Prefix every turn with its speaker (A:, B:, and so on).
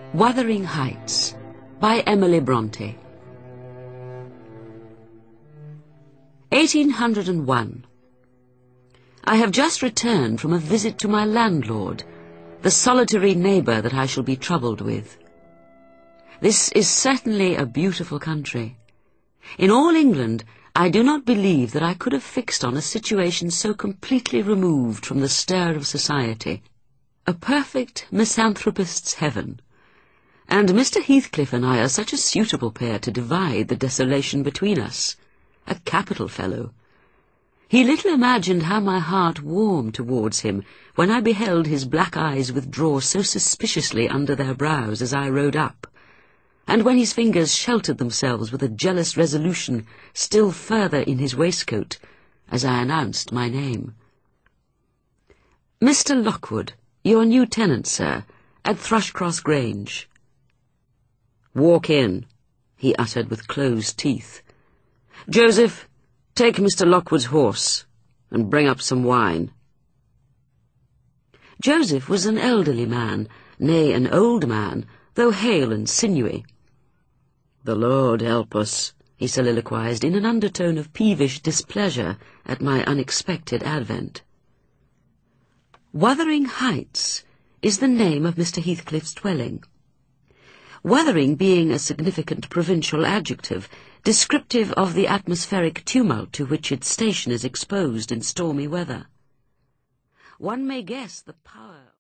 A: Wuthering Heights by Emily Bronte. 1801. I have just returned from a visit to my landlord, the solitary neighbour that I shall be troubled with. This is certainly a beautiful country. In all England, I do not believe that I could have fixed on a situation so completely removed from the stir of society. A perfect misanthropist's heaven. And Mr. Heathcliff and I are such a suitable pair to divide the desolation between us. A capital fellow. He little imagined how my heart warmed towards him when I beheld his black eyes withdraw so suspiciously under their brows as I rode up, and when his fingers sheltered themselves with a jealous resolution still further in his waistcoat as I announced my name. "Mr. Lockwood, your new tenant, sir, at Thrushcross Grange." "Walk in," he uttered with closed teeth. "Joseph, take Mr. Lockwood's horse, and bring up some wine." Joseph was an elderly man, nay, an old man, though hale and sinewy. "The Lord help us," he soliloquized in an undertone of peevish displeasure at my unexpected advent. Wuthering Heights is the name of Mr. Heathcliff's dwelling. Wuthering being a significant provincial adjective, descriptive of the atmospheric tumult to which its station is exposed in stormy weather. One may guess the power